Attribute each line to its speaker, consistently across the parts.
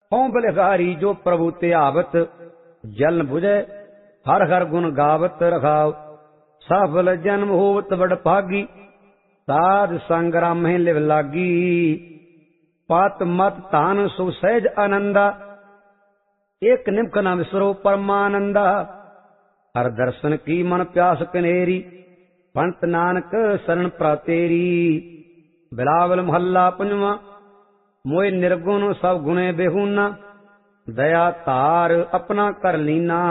Speaker 1: हों बलिहारी जो प्रभु ते आवत, जल बुझे हर हर गुण गावत रखाव। सफल जन्म होवत बड़ भागी, साध संग रामें लिव लागी। पात मत तान सो सहज आनंदा, एक निमख न विसरो परमानंदा। हर दर्शन की मन प्यास कनेरी, पंत नानक शरण प्रातेरी। बिलावल महला पंजवा। मोए निर्गुण सब गुणे बेहूना, दया तार अपना कर लीना।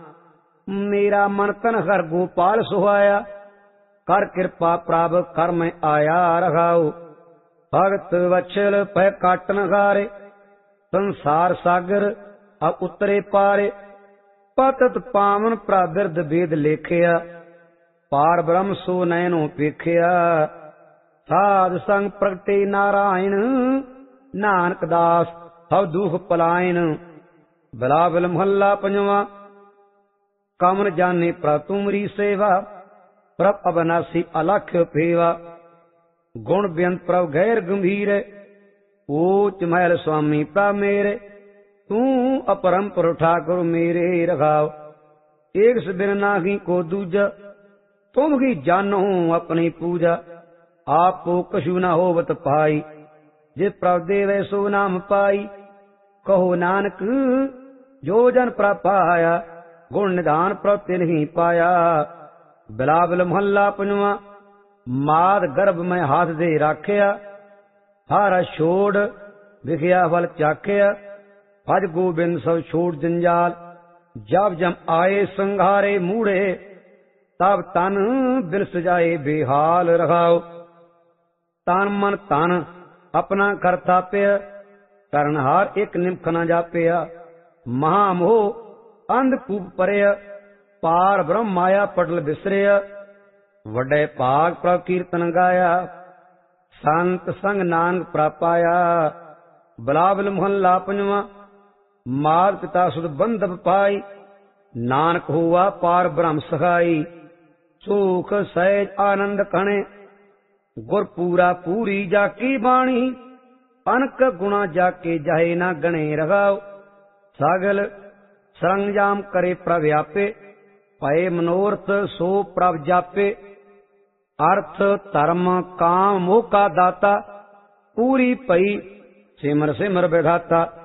Speaker 1: मेरा मन तन हर गोपाल सुहाया, कर कृपा प्राप कर मैं आया रघाओ। भगत वत्सल पै काटन हारे, संसार सागर अब उतरे पारे। पतत पावन प्राबिरद वेद लेखिया, पार ब्रह्म सो नैनो पेखिया। साध संग प्रगटे नारायण, नानक दास हव दुख पलायन। बिलावल महला पंजवा। कमन जाने प्रभ तुमरी सेवा, प्रभ अबनासी अलख फेवा। गुण बेअंत प्रभ गैर गंभीर, ऊच महल स्वामी प्रभ मेरे। तू अपरंपर ठाकुर मेरे रखाव। एक बिन नाही को दूजा, तुम ही जानो अपनी पूजा। आपको कछु न होवत पाई, जे प्रभ देवै सो नाम पाई। कहो नानक जो जन प्रभ पाया, गुण निधान प्रभ तिन्हि पाया। बिलावल महला पंजवा। माद गर्भ में हाथ दे राखिया, हारा छोड़ विखिया फल चाखिया। भज गोबिंद सब छोड़ जंजाल, जब जम आए संघारे मूढ़े। तब तन बिलस जाए बेहाल रखाओ। तन मन तन अपना कर थापिया, करनहार एक निमख न जापिया। महामोह अंधकूप परया, पार ब्रह्म माया पटल बिसरिया। वडे भाग प्रभ कीर्तन गाया, संत संग नानक प्रापाया। बिलावल महला पंजवा। मात पिता सुध बंधप पाई, नानक हुआ पार ब्रह्म सखाई। सुख सहज आनंद कणे, गुर पूरा पूरी जाकी बाणी। अनक गुणा जाके जाहे ना गणे रखाओ। सगल सरंजाम करे प्रव्यापे, पए मनोरथ सो प्रभ जापे। अर्थ धर्म काम मोह का दाता, पूरी पई सिमर सिमर विधाता।